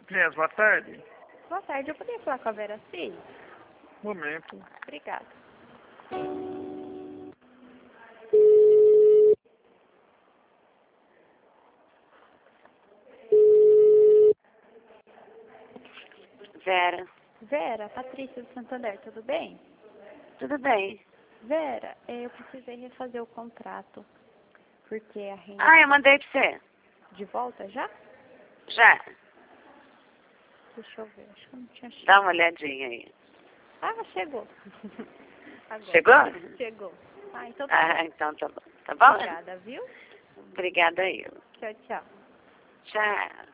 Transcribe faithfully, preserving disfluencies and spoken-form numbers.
Yes, boa tarde. Boa tarde, eu poderia falar com a Vera Cis? Momento. Obrigada. Vera, Vera, Patrícia do Santander, tudo bem? tudo bem? Vera, eh, eu precisei refazer o contrato, porque a renda... Ah, eu mandei pra você. De volta já? Já. Deixa eu ver, acho que eu não tinha chegado. Dá uma olhadinha aí. Ah, chegou. Agora. Chegou? Chegou. Ah, então tá Ah, bom. então tá bom. Tá bom? Obrigada, viu? Obrigada aí. Tchau, tchau. Tchau.